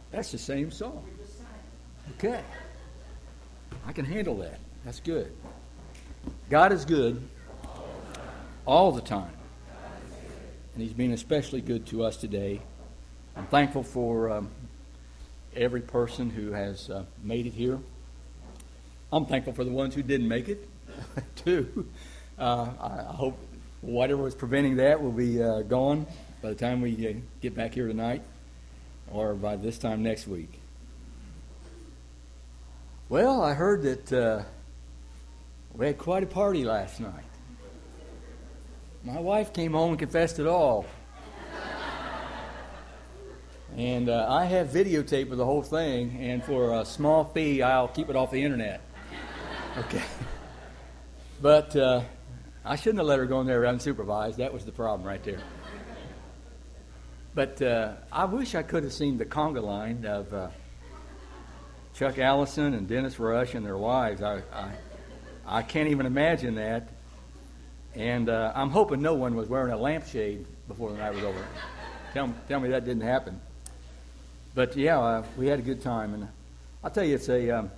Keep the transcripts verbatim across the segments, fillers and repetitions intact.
That's the same song. Okay. I can handle that. That's good. God is good all the time. And He's been especially good to us today. I'm thankful for um, every person who has uh, made it here. I'm thankful for the ones who didn't make it, too. Uh, I hope whatever was preventing that will be uh, gone by the time we uh, get back here tonight or by this time next week. Well, I heard that uh, we had quite a party last night. My wife came home and confessed it all. And uh, I have videotape of the whole thing, and for a small fee, I'll keep it off the internet. Okay. But uh, I shouldn't have let her go in there unsupervised. That was the problem right there. But uh, I wish I could have seen the conga line of uh, Chuck Allison and Dennis Rush and their wives. I, I, I can't even imagine that. And uh, I'm hoping no one was wearing a lampshade before the night was over. Tell, tell me that didn't happen. But yeah, uh, we had a good time, and I'll tell you, it's a um,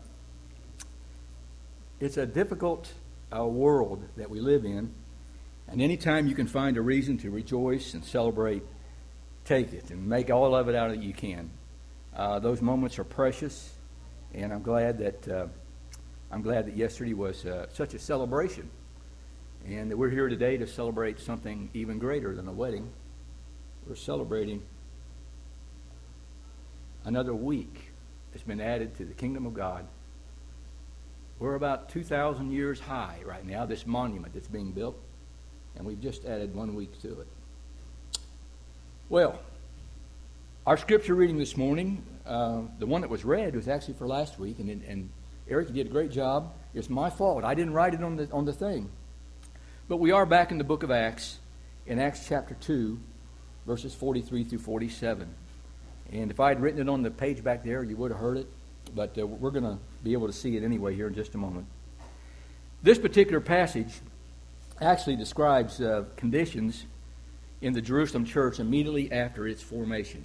it's a difficult uh, world that we live in. And anytime you can find a reason to rejoice and celebrate, take it and make all of it out that you can. Uh, those moments are precious. And I'm glad that uh, I'm glad that yesterday was uh, such a celebration, and that we're here today to celebrate something even greater than a wedding. We're celebrating another week that's been added to the kingdom of God. We're about two thousand years high right now, this monument that's being built, and we've just added one week to it. Well, our scripture reading this morning, uh, the one that was read was actually for last week, and, and Eric, you did a great job. It's my fault. I didn't write it on the on the thing. But we are back in the book of Acts, in Acts chapter two, verses forty-three through forty-seven. And if I had written it on the page back there, you would have heard it. But uh, we're going to be able to see it anyway here in just a moment. This particular passage actually describes uh, conditions in the Jerusalem church immediately after its formation.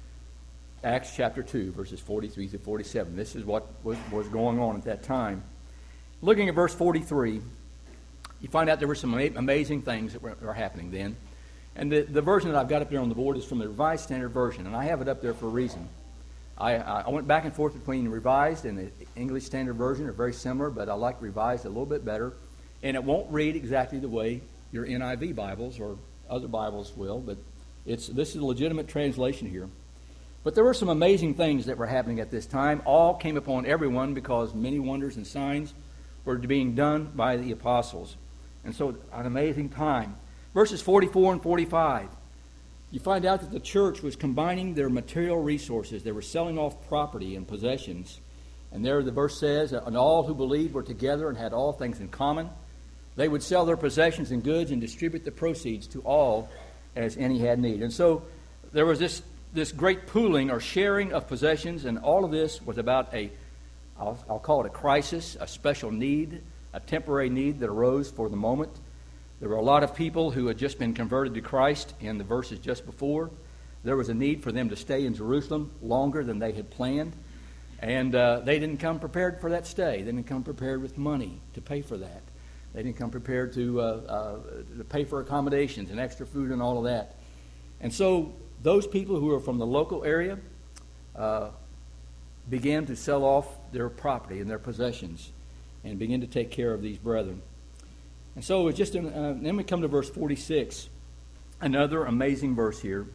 Acts chapter two, verses forty-three through forty-seven. This is what was, was going on at that time. Looking at verse forty-three, you find out there were some amazing things that were, were happening then. And the, the version that I've got up there on the board is from the Revised Standard Version, and I have it up there for a reason. I, I went back and forth between Revised and the English Standard Version. They're very similar, but I like Revised a little bit better. And it won't read exactly the way your N I V Bibles or other Bibles will, but it's this is a legitimate translation here. But there were some amazing things that were happening at this time. All came upon everyone because many wonders and signs were being done by the apostles. And so an amazing time. Verses forty-four and forty-five. You find out that the church was combining their material resources. They were selling off property and possessions. And there the verse says, and all who believed were together and had all things in common. They would sell their possessions and goods and distribute the proceeds to all as any had need. And so there was this, this great pooling or sharing of possessions, and all of this was about a, I'll, I'll call it a crisis, a special need, a temporary need that arose for the moment. There were a lot of people who had just been converted to Christ in the verses just before. There was a need for them to stay in Jerusalem longer than they had planned. And uh, they didn't come prepared for that stay. They didn't come prepared with money to pay for that. They didn't come prepared to, uh, uh, to pay for accommodations and extra food and all of that. And so those people who were from the local area uh, began to sell off their property and their possessions and begin to take care of these brethren. And so it was just in, uh, then we come to verse forty-six, another amazing verse here,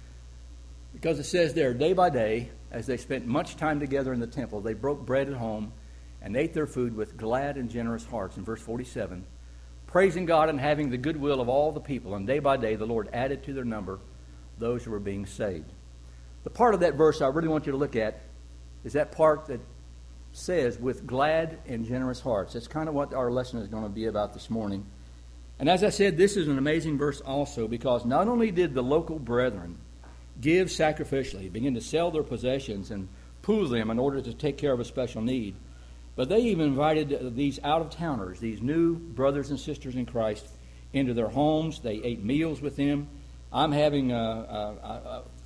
because it says there, day by day, as they spent much time together in the temple, they broke bread at home and ate their food with glad and generous hearts. In verse forty-seven, praising God and having the goodwill of all the people, and day by day the Lord added to their number those who were being saved. The part of that verse I really want you to look at is that part that says, with glad and generous hearts. That's kind of what our lesson is going to be about this morning. And as I said, this is an amazing verse also, because not only did the local brethren give sacrificially, begin to sell their possessions and pool them in order to take care of a special need, but they even invited these out-of-towners, these new brothers and sisters in Christ, into their homes. They ate meals with them. I'm having, uh, uh, uh,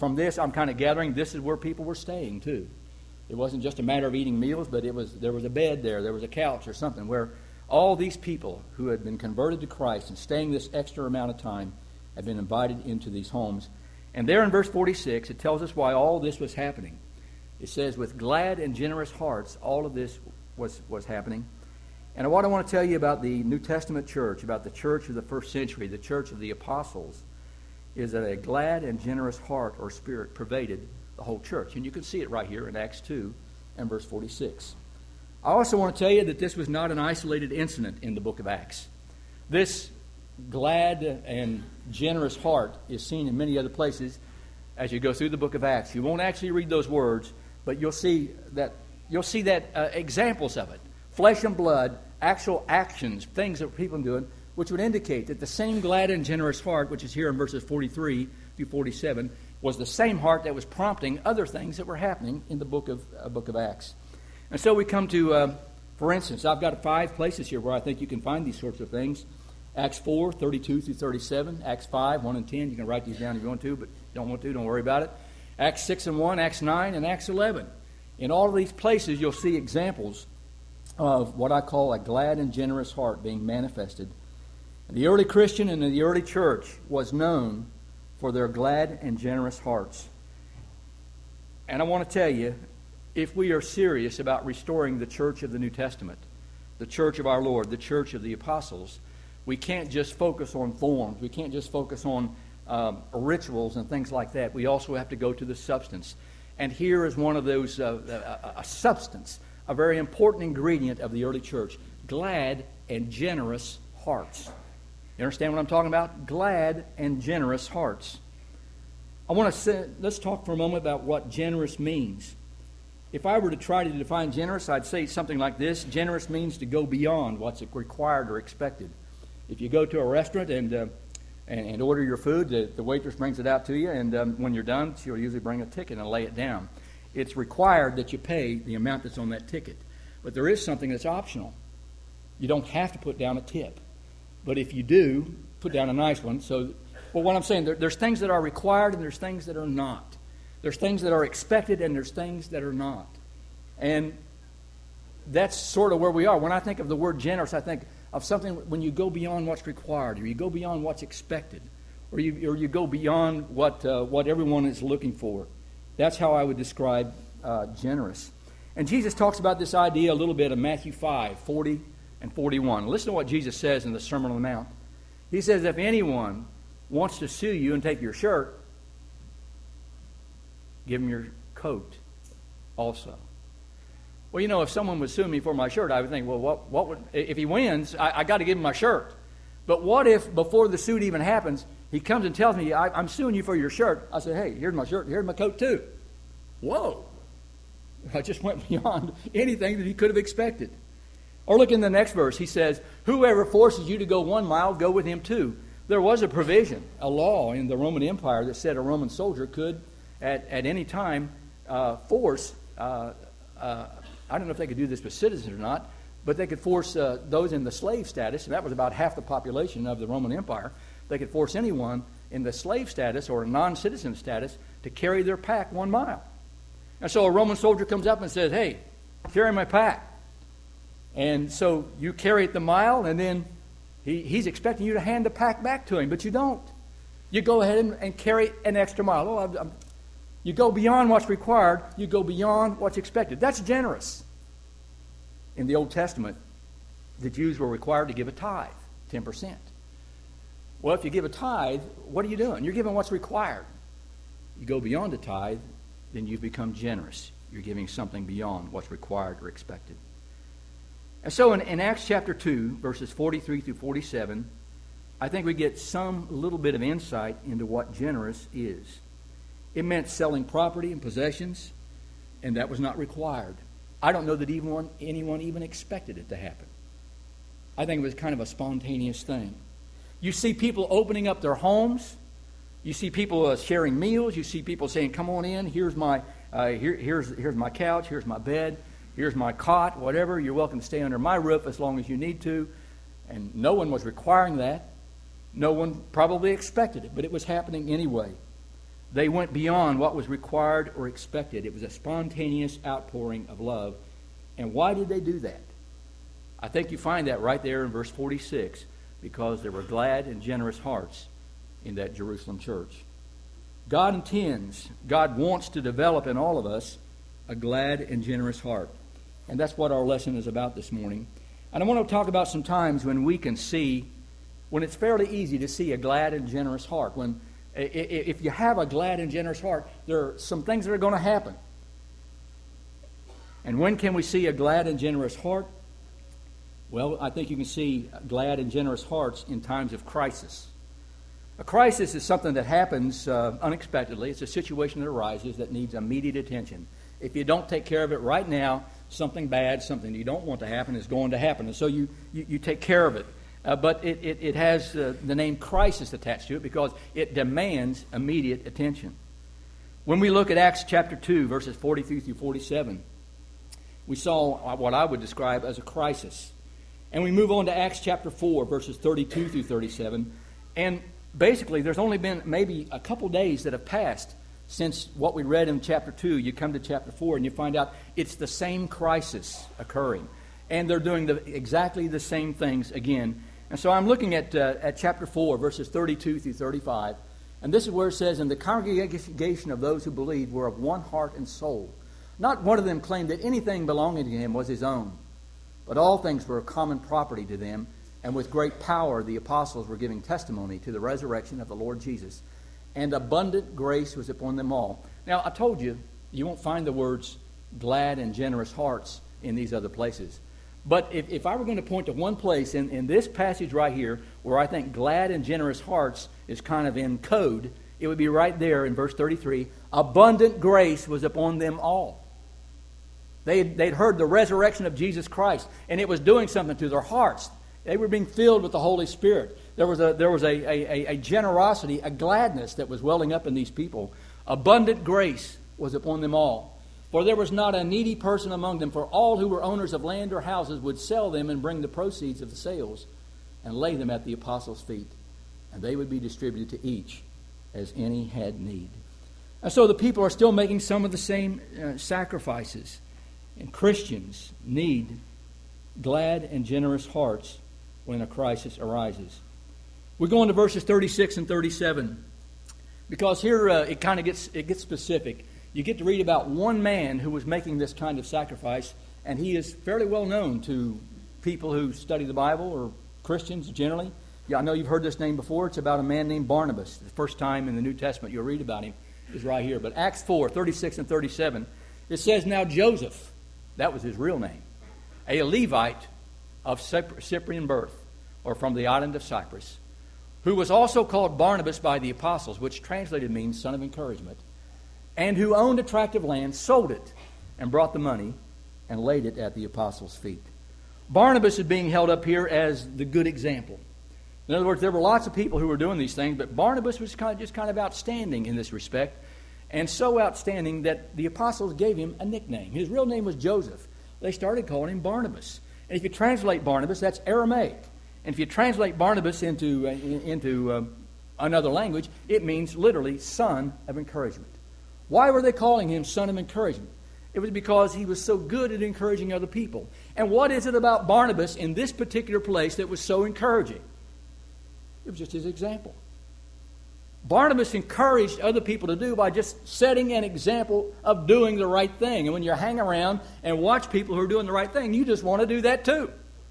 from this, I'm kind of gathering this is where people were staying too. It wasn't just a matter of eating meals, but it was there was a bed there, there was a couch or something where all these people who had been converted to Christ and staying this extra amount of time had been invited into these homes. And there in verse forty-six, it tells us why all this was happening. It says, with glad and generous hearts, all of this was, was happening. And what I want to tell you about the New Testament church, about the church of the first century, the church of the apostles, is that a glad and generous heart or spirit pervaded the whole church. And you can see it right here in Acts two and verse forty-six. I also want to tell you that this was not an isolated incident in the book of Acts. This glad and generous heart is seen in many other places as you go through the book of Acts. You won't actually read those words, but you'll see that you'll see that uh, examples of it. Flesh and blood, actual actions, things that people are doing, which would indicate that the same glad and generous heart, which is here in verses forty-three through forty-seven, was the same heart that was prompting other things that were happening in the book of uh, book of Acts. And so we come to, uh, for instance, I've got five places here where I think you can find these sorts of things. Acts four, thirty-two through thirty-seven. Acts five, one and ten. You can write these down if you want to, but if you don't want to, don't worry about it. Acts six and one, Acts nine, and Acts eleven. In all of these places, you'll see examples of what I call a glad and generous heart being manifested. The early Christian and the early church was known for their glad and generous hearts. And I want to tell you, if we are serious about restoring the church of the New Testament, the church of our Lord, the church of the apostles, we can't just focus on forms. We can't just focus on um, rituals and things like that. We also have to go to the substance. And here is one of those, uh, a, a substance, a very important ingredient of the early church, glad and generous hearts. You understand what I'm talking about? Glad and generous hearts. I want to say, let's talk for a moment about what generous means. If I were to try to define generous, I'd say something like this. Generous means to go beyond what's required or expected. If you go to a restaurant and uh, and, and order your food, the, the waitress brings it out to you, and um, when you're done, she'll usually bring a ticket and lay it down. It's required that you pay the amount that's on that ticket. But there is something that's optional. You don't have to put down a tip. But if you do, put down a nice one. So, well, what I'm saying, there, there's things that are required and there's things that are not. There's things that are expected and there's things that are not. And that's sort of where we are. When I think of the word generous, I think of something when you go beyond what's required, or you go beyond what's expected, or you or you go beyond what uh, what everyone is looking for. That's how I would describe uh, generous. And Jesus talks about this idea a little bit in Matthew five, forty and forty-one. Listen to what Jesus says in the Sermon on the Mount. He says, if anyone wants to sue you and take your shirt, give him your coat also. Well, you know, if someone would sue me for my shirt, I would think, well, what, what would, if he wins, I, I got to give him my shirt. But what if, before the suit even happens, he comes and tells me, I, I'm suing you for your shirt. I say, hey, here's my shirt, here's my coat too. Whoa. I just went beyond anything that he could have expected. Or look in the next verse. He says, whoever forces you to go one mile, go with him two. There was a provision, a law in the Roman Empire that said a Roman soldier could, at, at any time, uh, force uh, uh, I don't know if they could do this with citizens or not, but they could force uh, those in the slave status, and that was about half the population of the Roman Empire. They could force anyone in the slave status or non-citizen status to carry their pack one mile. And so a Roman soldier comes up and says, hey, carry my pack. And so you carry it the mile, and then he, he's expecting you to hand the pack back to him, but you don't. You go ahead and, and carry an extra mile. Oh, I'm, I'm, You go beyond what's required. You go beyond what's expected. That's generous. In the Old Testament, the Jews were required to give a tithe, ten percent. Well, if you give a tithe, what are you doing? You're giving what's required. You go beyond a tithe, then you become generous. You're giving something beyond what's required or expected. And so in, in Acts chapter two, verses forty-three through forty-seven, I think we get some little bit of insight into what generous is. It meant selling property and possessions, and that was not required. I don't know that even one, anyone even expected it to happen. I think it was kind of a spontaneous thing. You see people opening up their homes. You see people uh, sharing meals. You see people saying, come on in, here's my, uh, here, here's, here's my couch, here's my bed, here's my cot, whatever. You're welcome to stay under my roof as long as you need to. And no one was requiring that. No one probably expected it, but it was happening anyway. They went beyond what was required or expected. It was a spontaneous outpouring of love. And why did they do that? I think you find that right there in verse forty-six, because there were glad and generous hearts in that Jerusalem church. God intends, God wants to develop in all of us a glad and generous heart. And that's what our lesson is about this morning. And I want to talk about some times when we can see, when it's fairly easy to see a glad and generous heart. When, if you have a glad and generous heart, there are some things that are going to happen. And when can we see a glad and generous heart? Well, I think you can see glad and generous hearts in times of crisis. A crisis is something that happens uh, unexpectedly. It's a situation that arises that needs immediate attention. If you don't take care of it right now, something bad, something you don't want to happen is going to happen. And so you, you, you take care of it. Uh, but it, it, it has uh, the name crisis attached to it because it demands immediate attention. When we look at Acts chapter two, verses forty-three through forty-seven, we saw what I would describe as a crisis. And we move on to Acts chapter four, verses thirty-two through thirty-seven. And basically, there's only been maybe a couple days that have passed since what we read in chapter two. You come to chapter four and you find out it's the same crisis occurring. And they're doing the, exactly the same things again. And so I'm looking at uh, at chapter four, verses thirty-two through thirty-five. And this is where it says, "And the congregation of those who believed were of one heart and soul. Not one of them claimed that anything belonging to him was his own, but all things were common property to them. And with great power the apostles were giving testimony to the resurrection of the Lord Jesus. And abundant grace was upon them all." Now, I told you, you won't find the words glad and generous hearts in these other places. But if, if I were going to point to one place in, in this passage right here where I think glad and generous hearts is kind of in code, it would be right there in verse thirty-three. Abundant grace was upon them all. They had, they'd heard the resurrection of Jesus Christ, and it was doing something to their hearts. They were being filled with the Holy Spirit. There was a there was a, a, a generosity, a gladness that was welling up in these people. Abundant grace was upon them all. For there was not a needy person among them, for all who were owners of land or houses would sell them and bring the proceeds of the sales and lay them at the apostles' feet, and they would be distributed to each as any had need. And so the people are still making some of the same uh, sacrifices. And Christians need glad and generous hearts when a crisis arises. We go on to verses thirty-six and thirty-seven, because here uh, it kind of gets it gets specific. You get to read about one man who was making this kind of sacrifice, and he is fairly well known to people who study the Bible or Christians generally. Yeah, I know you've heard this name before. It's about a man named Barnabas. The first time in the New Testament you'll read about him is right here. But Acts four, thirty-six and thirty-seven, it says, "Now Joseph," that was his real name, "a Levite of Cyprian birth," or from the island of Cyprus, "who was also called Barnabas by the apostles," which translated means son of encouragement, "and who owned a tract of land, sold it, and brought the money, and laid it at the apostles' feet." Barnabas is being held up here as the good example. In other words, there were lots of people who were doing these things, but Barnabas was kind of, just kind of outstanding in this respect, and so outstanding that the apostles gave him a nickname. His real name was Joseph. They started calling him Barnabas. And if you translate Barnabas, that's Aramaic. And if you translate Barnabas into, uh, into uh, another language, it means literally son of encouragement. Why were they calling him son of encouragement? It was because he was so good at encouraging other people. And what is it about Barnabas in this particular place that was so encouraging? It was just his example. Barnabas encouraged other people to do by just setting an example of doing the right thing. And when you hang around and watch people who are doing the right thing, you just want to do that too.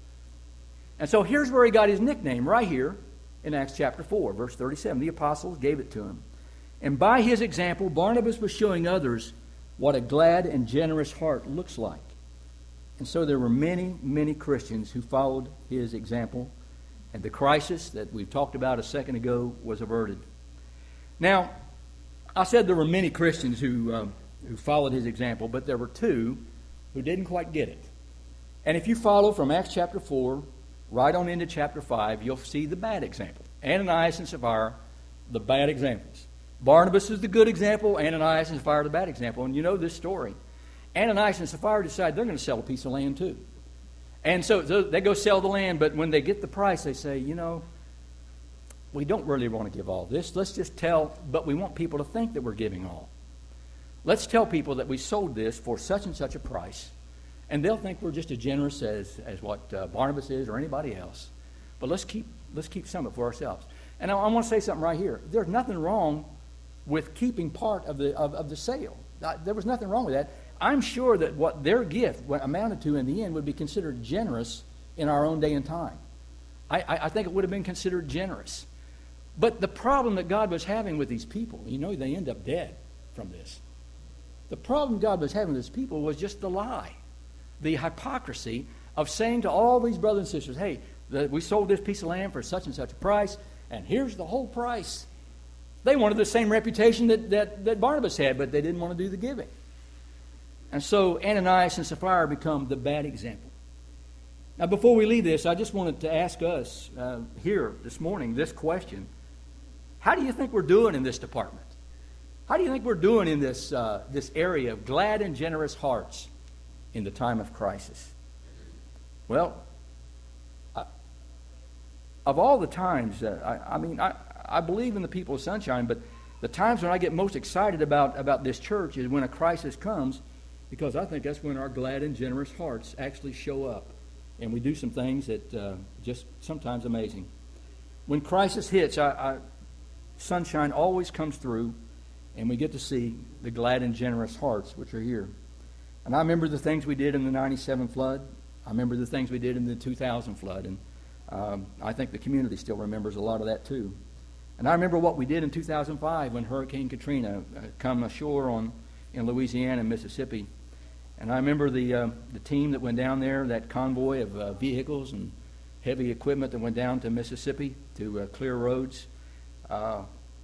And so here's where he got his nickname, right here in Acts chapter four, verse thirty-seven. The apostles gave it to him. And by his example, Barnabas was showing others what a glad and generous heart looks like. And so there were many, many Christians who followed his example, and the crisis that we've talked about a second ago was averted. Now, I said there were many Christians who uh, who followed his example, but there were two who didn't quite get it. And if you follow from Acts chapter four right on into chapter five, you'll see the bad example. Ananias and Sapphira, the bad examples. Barnabas is the good example. Ananias and Sapphira are the bad example. And you know this story. Ananias and Sapphira decide they're going to sell a piece of land too. And so, so they go sell the land, but when they get the price, they say, you know, we don't really want to give all this. Let's just tell, but we want people to think that we're giving all. Let's tell people that we sold this for such and such a price, and they'll think we're just as generous as, as what uh, Barnabas is or anybody else. But let's keep let's keep some of it for ourselves. And I, I want to say something right here. There's nothing wrong with keeping part of the of, of the sale. Uh, there was nothing wrong with that. I'm sure that what their gift amounted to in the end would be considered generous in our own day and time. I, I, I think it would have been considered generous. But the problem that God was having with these people, you know, they end up dead from this. The problem God was having with his people was just the lie, the hypocrisy of saying to all these brothers and sisters, hey, the, we sold this piece of land for such and such a price, and here's the whole price. They wanted the same reputation that, that, that Barnabas had, but they didn't want to do the giving. And so Ananias and Sapphira become the bad example. Now, before we leave this, I just wanted to ask us uh, here this morning this question. How do you think we're doing in this department? How do you think we're doing in this uh, this area of glad and generous hearts in the time of crisis? Well, I, of all the times, uh, I, I mean, I, I believe in the people of Sunshine, but the times when I get most excited about, about this church is when a crisis comes, because I think that's when our glad and generous hearts actually show up. And we do some things that uh, just sometimes amazing. When crisis hits, I, I, Sunshine always comes through, and we get to see the glad and generous hearts which are here. And I remember the things we did in the ninety-seven flood. I remember the things we did in the two thousand flood. And um, I think the community still remembers a lot of that too. And I remember what we did in two thousand five when Hurricane Katrina uh, come ashore on in Louisiana and Mississippi. And I remember the uh, the team that went down there, that convoy of uh, vehicles and heavy equipment that went down to Mississippi to uh, clear roads. Uh,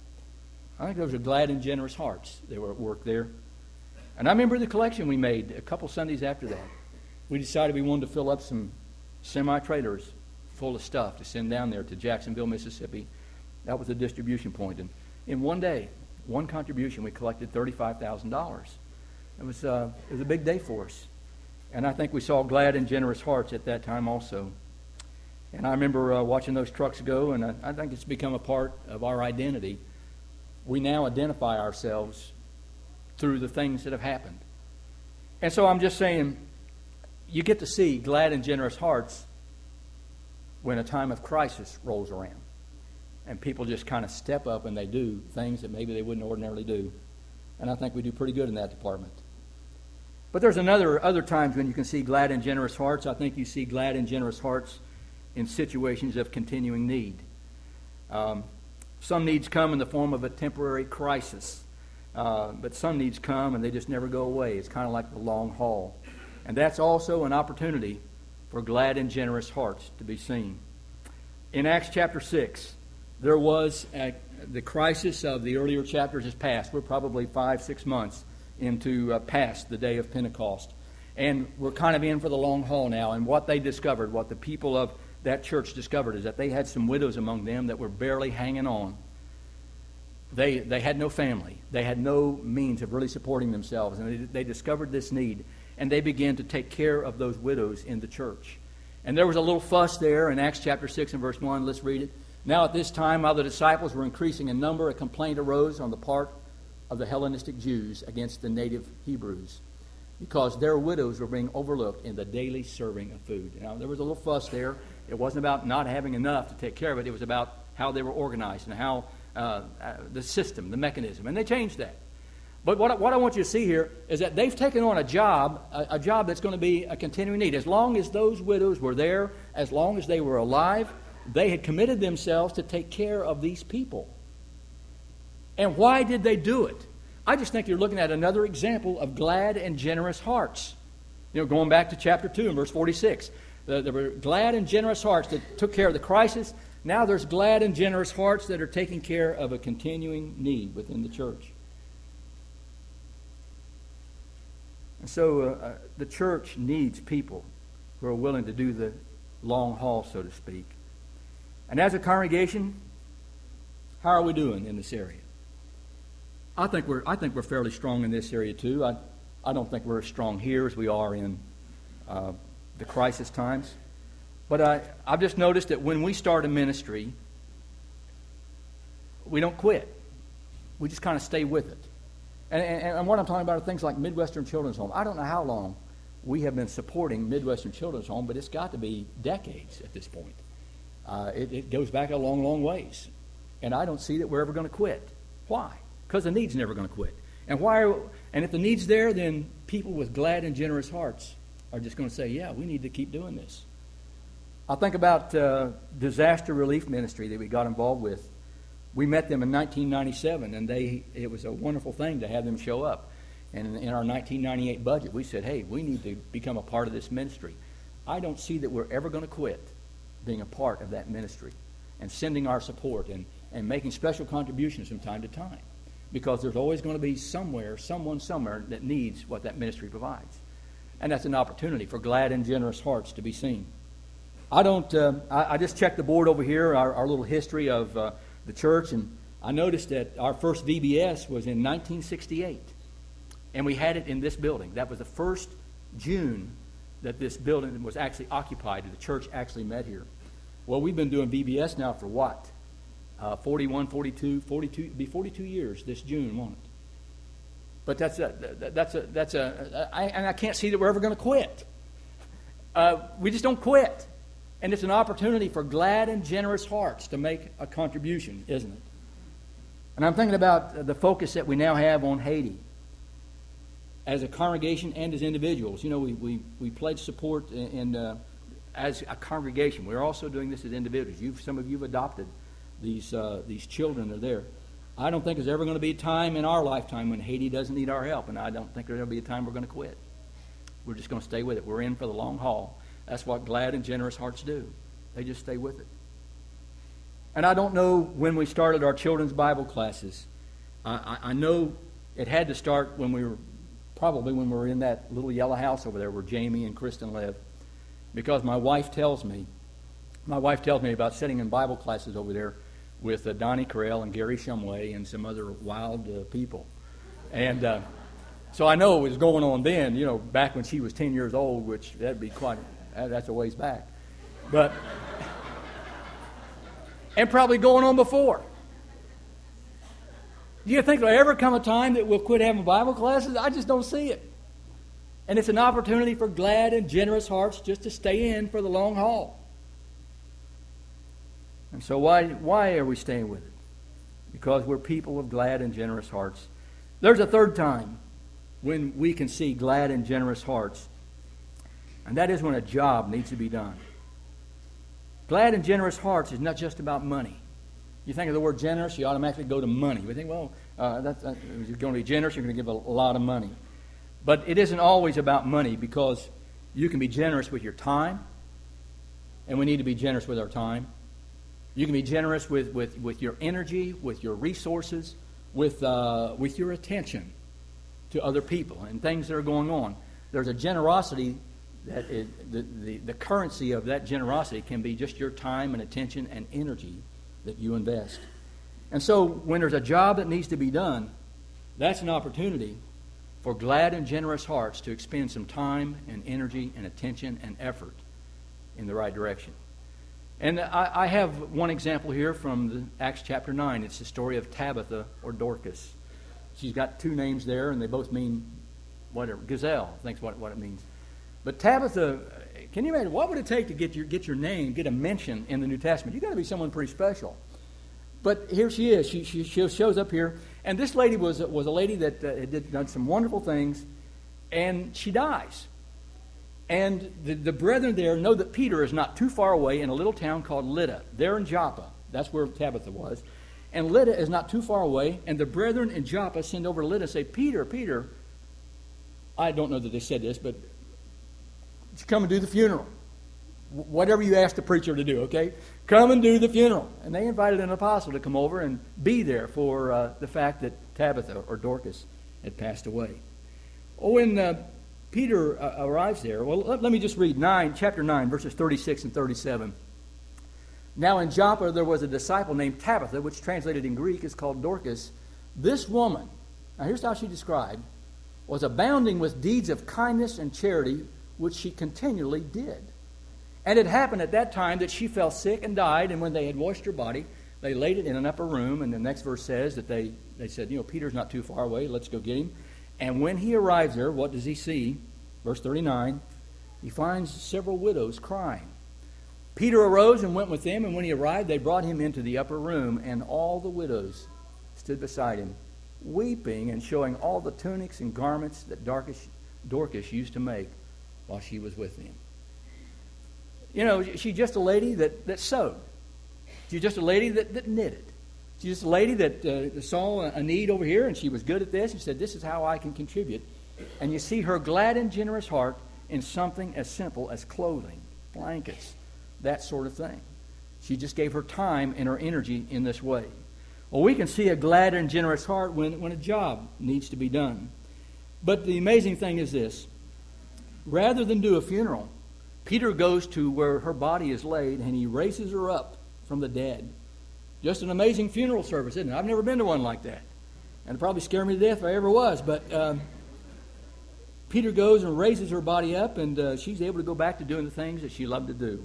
I think those are glad and generous hearts that were at work there. And I remember the collection we made a couple Sundays after that. We decided we wanted to fill up some semi-trailers full of stuff to send down there to Jacksonville, Mississippi. That was the distribution point. And in one day, one contribution, we collected thirty-five thousand dollars. It was, uh, it was a big day for us. And I think we saw glad and generous hearts at that time also. And I remember uh, watching those trucks go, and I, I think it's become a part of our identity. We now identify ourselves through the things that have happened. And so I'm just saying, you get to see glad and generous hearts when a time of crisis rolls around. And people just kind of step up and they do things that maybe they wouldn't ordinarily do. And I think we do pretty good in that department. But there's another other times when you can see glad and generous hearts. I think you see glad and generous hearts in situations of continuing need. Um, some needs come in the form of a temporary crisis. Uh, but some needs come and they just never go away. It's kind of like the long haul. And that's also an opportunity for glad and generous hearts to be seen. In Acts chapter six, there was a, the crisis of the earlier chapters is past. We're probably five, six months into uh, past the day of Pentecost. And we're kind of in for the long haul now. And what they discovered, what the people of that church discovered, is that they had some widows among them that were barely hanging on. They they had no family. They had no means of really supporting themselves. And they, they discovered this need. And they began to take care of those widows in the church. And there was a little fuss there in Acts chapter six and verse one. Let's read it. Now at this time, while the disciples were increasing in number, a complaint arose on the part of the Hellenistic Jews against the native Hebrews, because their widows were being overlooked in the daily serving of food. Now, there was a little fuss there. It wasn't about not having enough to take care of it. It was about how they were organized and how uh, uh, the system, the mechanism. And they changed that. But what, what I want you to see here is that they've taken on a job, a, a job that's going to be a continuing need. As long as those widows were there, as long as they were alive, they had committed themselves to take care of these people. And why did they do it? I just think you're looking at another example of glad and generous hearts. You know, going back to chapter two and verse forty-six. There were glad and generous hearts that took care of the crisis. Now there's glad and generous hearts that are taking care of a continuing need within the church. And so uh, the church needs people who are willing to do the long haul, so to speak. And as a congregation, how are we doing in this area? I think we're I think we're fairly strong in this area too. I I don't think we're as strong here as we are in uh, the crisis times. But I I've just noticed that when we start a ministry, we don't quit. We just kind of stay with it. And, and, and what I'm talking about are things like Midwestern Children's Home. I don't know how long we have been supporting Midwestern Children's Home, but it's got to be decades at this point. Uh, it, it goes back a long, long ways. And I don't see that we're ever going to quit. Why? Because the need's never going to quit. And why? Are, and if the need's there, then people with glad and generous hearts are just going to say, yeah, we need to keep doing this. I think about uh, disaster relief ministry that we got involved with. We met them in nineteen ninety-seven, and they it was a wonderful thing to have them show up. And in, in our nineteen ninety-eight budget, we said, hey, we need to become a part of this ministry. I don't see that we're ever going to quit being a part of that ministry and sending our support and, and making special contributions from time to time, because there's always going to be somewhere, someone somewhere that needs what that ministry provides. And that's an opportunity for glad and generous hearts to be seen. I don't. Uh, I, I just checked the board over here, our, our little history of uh, the church, and I noticed that our first V B S was in nineteen sixty-eight, and we had it in this building. That was the first June that this building was actually occupied, and the church actually met here. Well, we've been doing V B S now for what? Uh, forty-one, forty-two, forty-two, it'll be forty-two years this June, won't it? But that's a, that's a, that's a, I, and I can't see that we're ever going to quit. Uh, we just don't quit. And it's an opportunity for glad and generous hearts to make a contribution, isn't it? And I'm thinking about the focus that we now have on Haiti as a congregation and as individuals. You know, we, we, we pledge support in, in, uh, as a congregation. We're also doing this as individuals. You've, some of you have adopted these, uh, these children that are there. I don't think there's ever going to be a time in our lifetime when Haiti doesn't need our help, and I don't think there'll ever be a time we're going to quit. We're just going to stay with it. We're in for the long haul. That's what glad and generous hearts do. They just stay with it. And I don't know when we started our children's Bible classes. I, I, I know it had to start when we were, probably when we were in that little yellow house over there where Jamie and Kristen live. Because my wife tells me, my wife tells me about sitting in Bible classes over there with uh, Donnie Carell and Gary Shumway and some other wild uh, people. And uh, so I know it was going on then, you know, back when she was ten years old, which that'd be quite, that's a ways back. But, and probably going on before. Do you think there'll ever come a time that we'll quit having Bible classes? I just don't see it. And it's an opportunity for glad and generous hearts just to stay in for the long haul. And so why why are we staying with it? Because we're people of glad and generous hearts. There's a third time when we can see glad and generous hearts, and that is when a job needs to be done. Glad and generous hearts is not just about money. You think of the word generous, you automatically go to money. We think, well, uh, that's, uh, if you're going to be generous, you're going to give a, a lot of money. But it isn't always about money, because you can be generous with your time, and we need to be generous with our time. You can be generous with, with, with your energy, with your resources, with uh, with your attention to other people and things that are going on. There's a generosity that is, the, the, the currency of that generosity can be just your time and attention and energy that you invest. And so when there's a job that needs to be done, that's an opportunity for glad and generous hearts to expend some time and energy and attention and effort in the right direction. And I, I have one example here from the Acts chapter nine. It's the story of Tabitha or Dorcas. She's got two names there, and they both mean whatever. Gazelle, I think is what, what it means. But Tabitha, can you imagine, what would it take to get your get your name, get a mention in the New Testament? You've got to be someone pretty special. But here she is. She, she, she shows up here. And this lady was, was a lady that uh, had done some wonderful things, and she dies. And the, the brethren there know that Peter is not too far away in a little town called Lydda. They're in Joppa. That's where Tabitha was. And Lydda is not too far away. And the brethren in Joppa send over to Lydda and say, Peter, Peter, I don't know that they said this, but come and do the funeral. Whatever you ask the preacher to do, okay? Come and do the funeral. And they invited an apostle to come over and be there for uh, the fact that Tabitha or Dorcas had passed away. Oh, and... Uh, Peter uh, arrives there. Well, let, let me just read nine, chapter nine, verses thirty-six and thirty-seven. Now in Joppa there was a disciple named Tabitha, which translated in Greek is called Dorcas. This woman, now here's how she described, was abounding with deeds of kindness and charity, which she continually did. And it happened at that time that she fell sick and died, and when they had washed her body, They laid it in an upper room, and the next verse says that they, they said, you know, Peter's not too far away, let's go get him. And when he arrives there, what does he see? Verse thirty-nine, he finds several widows crying. Peter arose and went with them, and when he arrived, they brought him into the upper room, and all the widows stood beside him, weeping and showing all the tunics and garments that Dorcas, Dorcas used to make while she was with them. You know, she's just a lady that, that sewed. She's just a lady that, that knitted. She's just a lady that uh, saw a need over here, and she was good at this, and said, this is how I can contribute. And you see her glad and generous heart in something as simple as clothing, blankets, that sort of thing. She just gave her time and her energy in this way. Well, we can see a glad and generous heart when, when a job needs to be done. But the amazing thing is this. Rather than do a funeral, Peter goes to where her body is laid, and he raises her up from the dead. Just an amazing funeral service, isn't it? I've never been to one like that. And it'd probably scare me to death if I ever was. But um, Peter goes and raises her body up, and uh, she's able to go back to doing the things that she loved to do.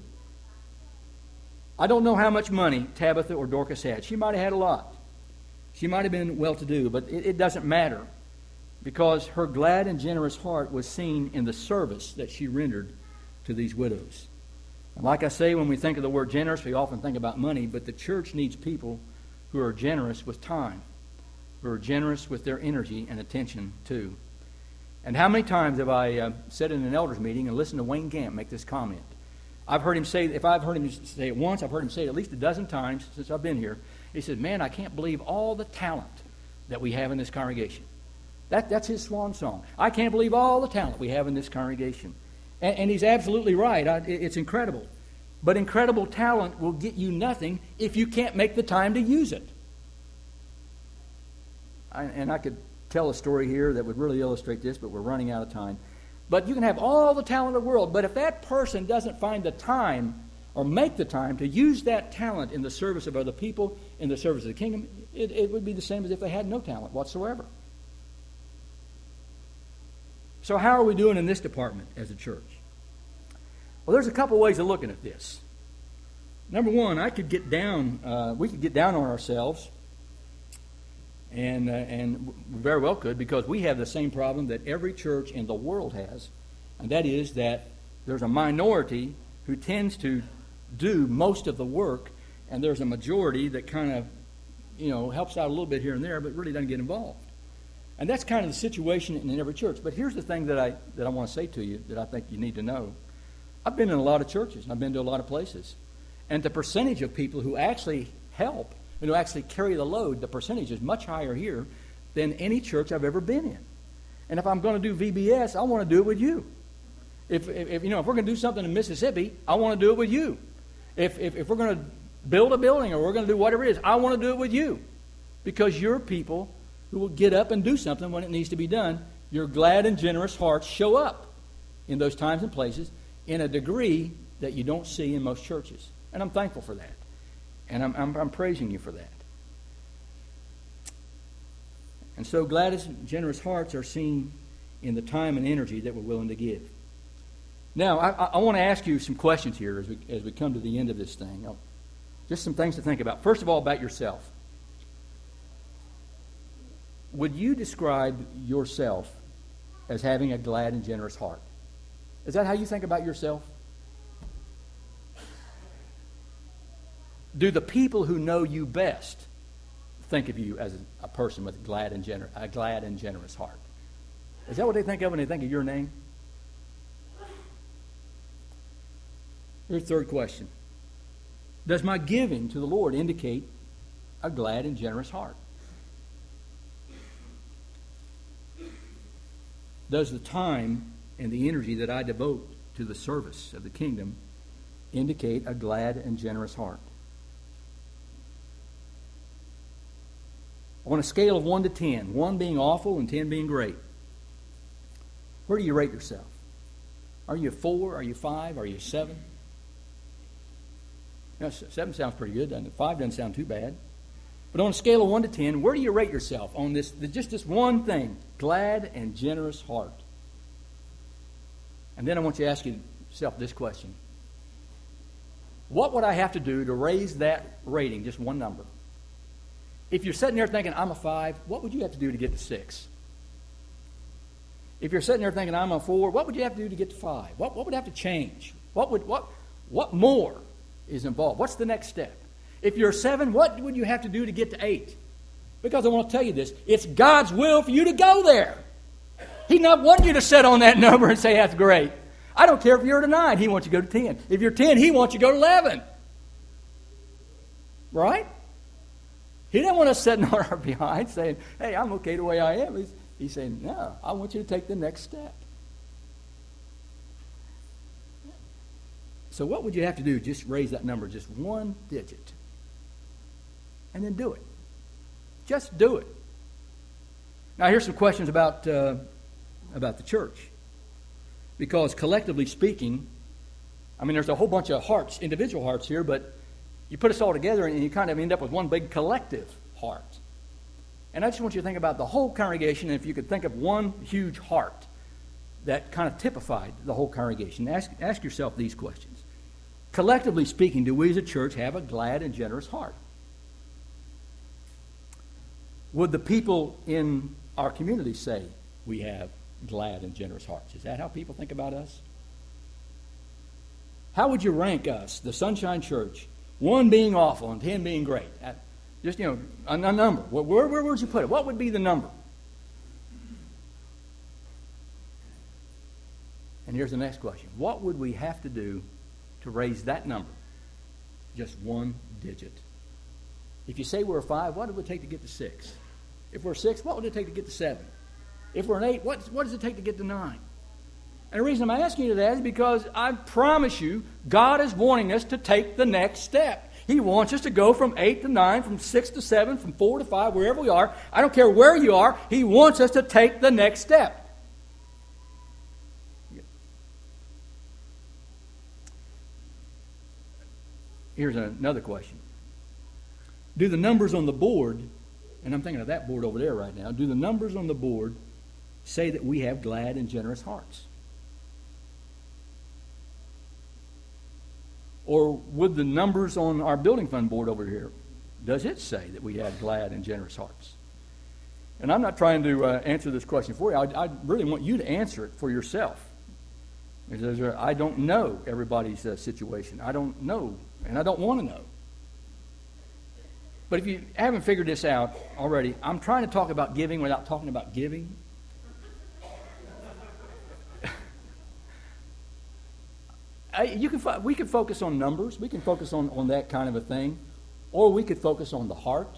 I don't know how much money Tabitha or Dorcas had. She might have had a lot. She might have been well-to-do, but it, it doesn't matter, because her glad and generous heart was seen in the service that she rendered to these widows. And like I say, when we think of the word generous, we often think about money, but the church needs people who are generous with time, who are generous with their energy and attention too. And how many times have I uh, sat in an elders meeting and listened to Wayne Gamp make this comment? I've heard him say, if I've heard him say it once, I've heard him say it at least a dozen times since I've been here. He said, man, I can't believe all the talent that we have in this congregation. That, that's his swan song. I can't believe all the talent we have in this congregation. And, and he's absolutely right. I, it's incredible. But incredible talent will get you nothing if you can't make the time to use it. I, and I could tell a story here that would really illustrate this, but we're running out of time. But you can have all the talent in the world, but if that person doesn't find the time or make the time to use that talent in the service of other people, in the service of the kingdom, it, it would be the same as if they had no talent whatsoever. So how are we doing in this department as a church? Well, there's a couple ways of looking at this. Number one, I could get down, uh, we could get down on ourselves, and uh, and we very well could, because we have the same problem that every church in the world has, and that is that there's a minority who tends to do most of the work, and there's a majority that kind of, you know, helps out a little bit here and there, but really doesn't get involved. And that's kind of the situation in every church. But here's the thing that I that I want to say to you that I think you need to know. I've been in a lot of churches, and I've been to a lot of places. And the percentage of people who actually help and who actually carry the load, the percentage is much higher here than any church I've ever been in. And if I'm going to do V B S, I want to do it with you. If, if you know, if we're going to do something in Mississippi, I want to do it with you. If, if, if we're going to build a building or we're going to do whatever it is, I want to do it with you. Because you're people who will get up and do something when it needs to be done. Your glad and generous hearts show up in those times and places in a degree that you don't see in most churches. And I'm thankful for that. And I'm, I'm, I'm praising you for that. And so glad and generous hearts are seen in the time and energy that we're willing to give. Now, I, I want to ask you some questions here as we, as we come to the end of this thing. I'll, just some things to think about. First of all, about yourself. Would you describe yourself as having a glad and generous heart? Is that how you think about yourself? Do the people who know you best think of you as a, a person with glad and gener- a glad and generous heart? Is that what they think of when they think of your name? Here's the third question. Does my giving to the Lord indicate a glad and generous heart? Does the time and the energy that I devote to the service of the kingdom indicate a glad and generous heart? On a scale of one to ten, one being awful and ten being great, where do you rate yourself? Are you a four? Are you five? Are you a seven? You know, seven sounds pretty good, doesn't it? Five doesn't sound too bad. But on a scale of one to ten, where do you rate yourself on this? Just this one thing, glad and generous heart. And then I want you to ask yourself this question. What would I have to do to raise that rating, just one number? If you're sitting there thinking, I'm a five, what would you have to do to get to six? If you're sitting there thinking, I'm a four, what would you have to do to get to five? What, what would have to change? What would what what more is involved? What's the next step? If you're a seven, what would you have to do to get to eight? Because I want to tell you this, it's God's will for you to go there. He's not wanting you to sit on that number and say, that's great. I don't care if you're at a nine, He wants you to go to ten. If you're ten, He wants you to go to eleven. Right? He didn't want us sitting on our behind saying, hey, I'm okay the way I am. He's, he's saying, no, I want you to take the next step. So what would you have to do? Just raise that number just one digit. And then do it. Just do it. Now here's some questions about, uh, about the church. Because collectively speaking, I mean, there's a whole bunch of hearts, individual hearts here, but you put us all together and you kind of end up with one big collective heart. And I just want you to think about the whole congregation, and if you could think of one huge heart that kind of typified the whole congregation. Ask, ask yourself these questions. Collectively speaking, do we as a church have a glad and generous heart? Would the people in our community say we have glad and generous hearts? Is that how people think about us? How would you rank us, the Sunshine Church, one being awful and ten being great? Just, you know, a, a number. Where, where would you put it? What would be the number? And here's the next question. What would we have to do to raise that number? Just one digit. If you say we're a five, what would it take to get to six? If we're a six, what would it take to get to seven? If we're an eight, what, what does it take to get to nine? And the reason I'm asking you that is because I promise you, God is wanting us to take the next step. He wants us to go from eight to nine, from six to seven, from four to five, wherever we are. I don't care where you are. He wants us to take the next step. Here's another question. Do the numbers on the board, and I'm thinking of that board over there right now, do the numbers on the board say that we have glad and generous hearts? Or would the numbers on our building fund board over here, does it say that we have glad and generous hearts? And I'm not trying to uh, answer this question for you. I, I really want you to answer it for yourself. Because I don't know everybody's uh, situation. I don't know, and I don't want to know. But if you haven't figured this out already, I'm trying to talk about giving without talking about giving. I, you can, we could focus on numbers. We can focus on, on that kind of a thing. Or we could focus on the heart.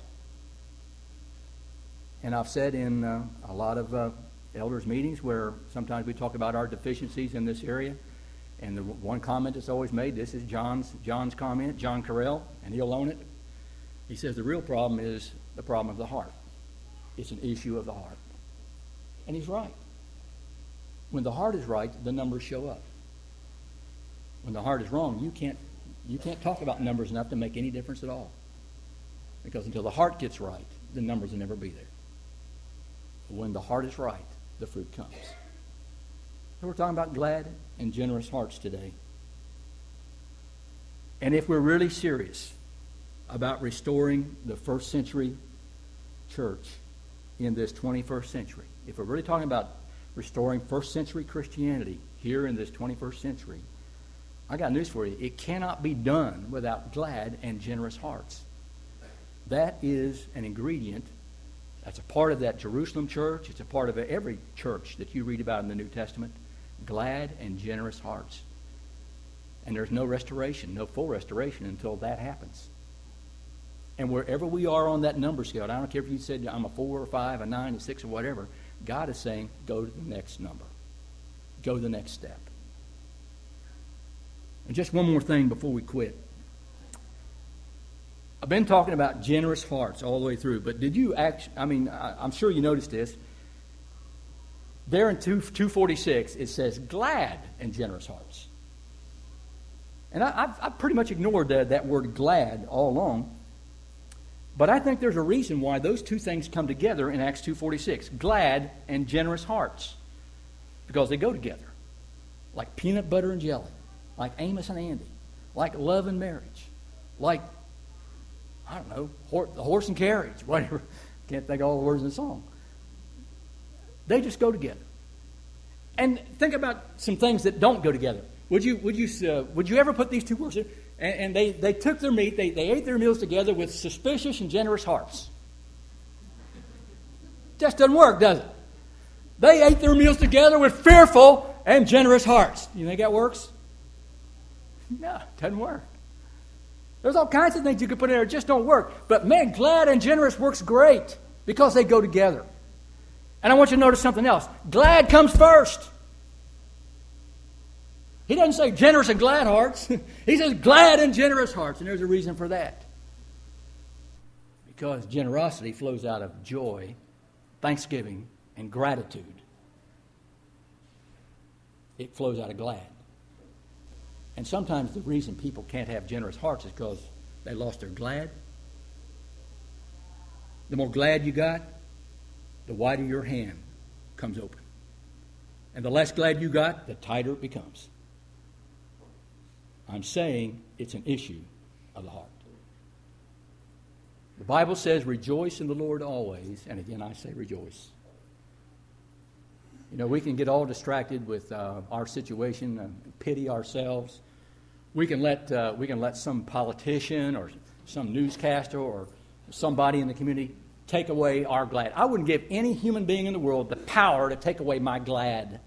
And I've said in uh, a lot of uh, elders' meetings where sometimes we talk about our deficiencies in this area. And the one comment that's always made, this is John's, John's comment, John Carell, and he'll own it. He says the real problem is the problem of the heart. It's an issue of the heart. And he's right. When the heart is right, the numbers show up. When the heart is wrong, you can't you can't talk about numbers enough to make any difference at all. Because until the heart gets right, the numbers will never be there. But when the heart is right, the fruit comes. So we're talking about glad and generous hearts today. And if we're really serious about restoring the first century church in this twenty-first century, if we're really talking about restoring first century Christianity here in this twenty-first century, I got news for you. It cannot be done without glad and generous hearts. That is an ingredient. That's a part of that Jerusalem church. It's a part of every church that you read about in the New Testament. Glad and generous hearts. And there's no restoration, no full restoration until that happens. And wherever we are on that number scale, I don't care if you said I'm a four or five, a nine, a six, or whatever, God is saying, go to the next number. Go to the next step. And just one more thing before we quit. I've been talking about generous hearts all the way through, but did you actually, I mean, I, I'm sure you noticed this. There in two forty-six, it says glad and generous hearts. And I, I've, I've pretty much ignored that, that word glad all along. But I think there's a reason why those two things come together in Acts two forty-six. Glad and generous hearts. Because they go together. Like peanut butter and jelly. Like Amos and Andy. like love and marriage, like, I don't know, hor- the horse and carriage, whatever. Can't think of all the words in the song. They just go together. And think about some things that don't go together. Would you would you uh, would you ever put these two words in? And, and they, they took their meat, they, they ate their meals together with suspicious and generous hearts. Just doesn't work, does it? They ate their meals together with fearful and generous hearts. You think that works? No, it doesn't work. There's all kinds of things you could put in there that just don't work. But man, glad and generous works great because they go together. And I want you to notice something else. Glad comes first. He doesn't say generous and glad hearts. He says glad and generous hearts. And there's a reason for that. Because generosity flows out of joy, thanksgiving, and gratitude. It flows out of glad. And sometimes the reason people can't have generous hearts is because they lost their glad. The more glad you got, the wider your hand comes open. And the less glad you got, the tighter it becomes. I'm saying it's an issue of the heart. The Bible says, rejoice in the Lord always. And again, I say rejoice. You know, we can get all distracted with uh, our situation and pity ourselves. We can let uh, we can let some politician or some newscaster or somebody in the community take away our glad. I wouldn't give any human being in the world the power to take away my glad.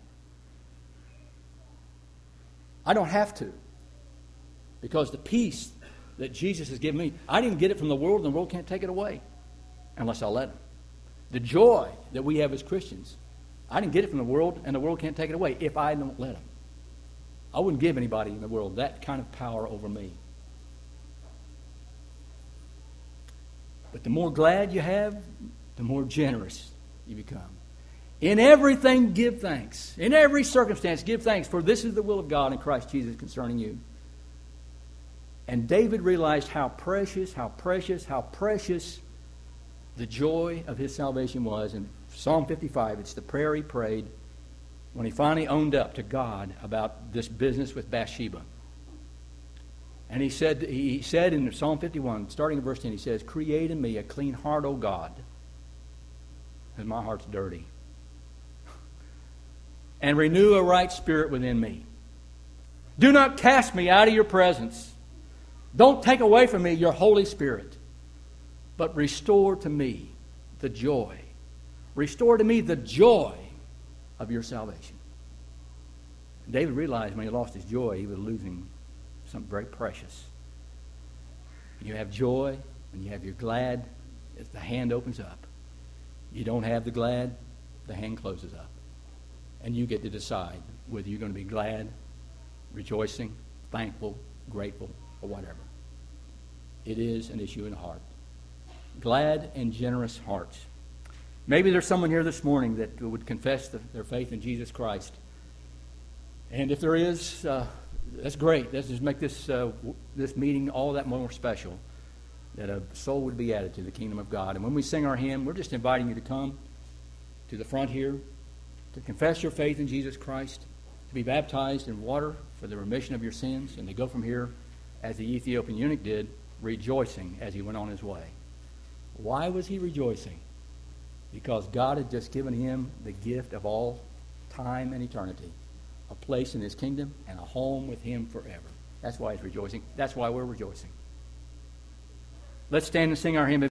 I don't have to. Because the peace that Jesus has given me, I didn't get it from the world, and the world can't take it away unless I let him. The joy that we have as Christians, I didn't get it from the world, and the world can't take it away if I don't let him. I wouldn't give anybody in the world that kind of power over me. But the more glad you have, the more generous you become. In everything, give thanks. In every circumstance, give thanks, for this is the will of God in Christ Jesus concerning you. And David realized how precious, how precious, how precious the joy of his salvation was. In Psalm fifty-five, it's the prayer he prayed when he finally owned up to God about this business with Bathsheba. And he said, he said in Psalm fifty-one, starting in verse ten, he says, create in me a clean heart, O God, because my heart's dirty. And renew a right spirit within me. Do not cast me out of your presence. Don't take away from me your Holy Spirit, but restore to me the joy. Restore to me the joy of your salvation. David realized when he lost his joy, he was losing something very precious. When you have joy, when you have your glad, the hand opens up. You don't have the glad, the hand closes up. And you get to decide whether you're going to be glad, rejoicing, thankful, grateful, or whatever. It is an issue in the heart. Glad and generous hearts. Maybe there's someone here this morning that would confess the, their faith in Jesus Christ. And if there is, uh, that's great. Let's just make this uh, this meeting all that more special, that a soul would be added to the kingdom of God. And when we sing our hymn, we're just inviting you to come to the front here, to confess your faith in Jesus Christ, to be baptized in water for the remission of your sins, and to go from here, as the Ethiopian eunuch did, rejoicing as he went on his way. Why was he rejoicing? Because God had just given him the gift of all time and eternity, a place in his kingdom and a home with him forever. That's why he's rejoicing. That's why we're rejoicing. Let's stand and sing our hymn.